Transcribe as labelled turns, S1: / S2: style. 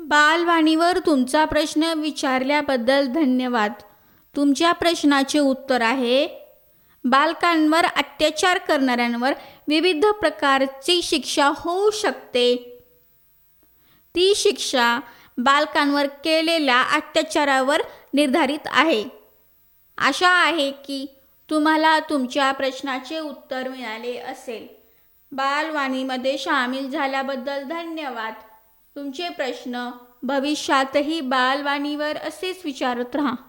S1: बालवाणीवर तुमचा प्रश्न विचारल्याबद्दल धन्यवाद. तुमच्या प्रश्नाचे उत्तर आहे: बालकांवर अत्याचार करणाऱ्यांवर विविध प्रकारची शिक्षा होऊ शकते. ती शिक्षा बालकांवर केलेल्या अत्याचारावर निर्धारित आहे. आशा आहे की तुम्हाला तुमच्या प्रश्नाचे उत्तर मिळाले असेल. बालवाणीमध्ये सामील झाल्याबद्दल धन्यवाद. तुमचे प्रश्न भविष्यातही बालवाणीवर असेच विचारत राहा.